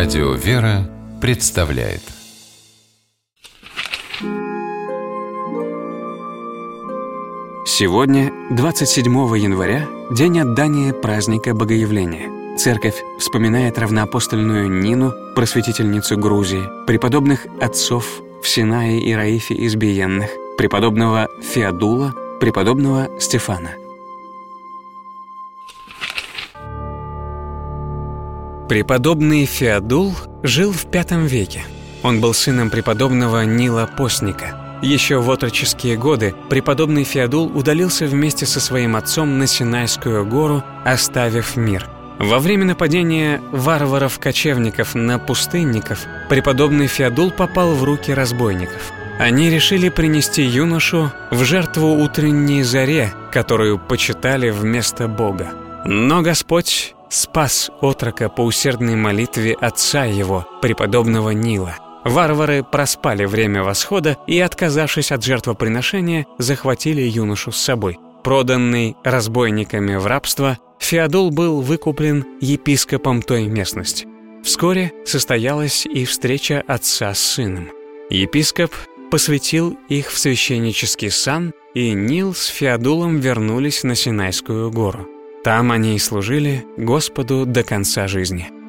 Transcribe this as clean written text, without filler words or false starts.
Радио «Вера» представляет. Сегодня, 27 января, день отдания праздника Богоявления. Церковь вспоминает равноапостольную Нину, просветительницу Грузии, преподобных отцов Всенае и Раифе Избиенных, преподобного Феодула, преподобного Стефана. Преподобный Феодул жил в V веке. Он был сыном преподобного Нила Постника. Еще в отроческие годы преподобный Феодул удалился вместе со своим отцом на Синайскую гору, оставив мир. Во время нападения варваров-кочевников на пустынников преподобный Феодул попал в руки разбойников. Они решили принести юношу в жертву утренней заре, которую почитали вместо Бога. Но Господь спас отрока по усердной молитве отца его, преподобного Нила. Варвары проспали время восхода и, отказавшись от жертвоприношения, захватили юношу с собой. Проданный разбойниками в рабство, Феодул был выкуплен епископом той местности. Вскоре состоялась и встреча отца с сыном. Епископ посвятил их в священнический сан, и Нил с Феодулом вернулись на Синайскую гору. Там они и служили Господу до конца жизни.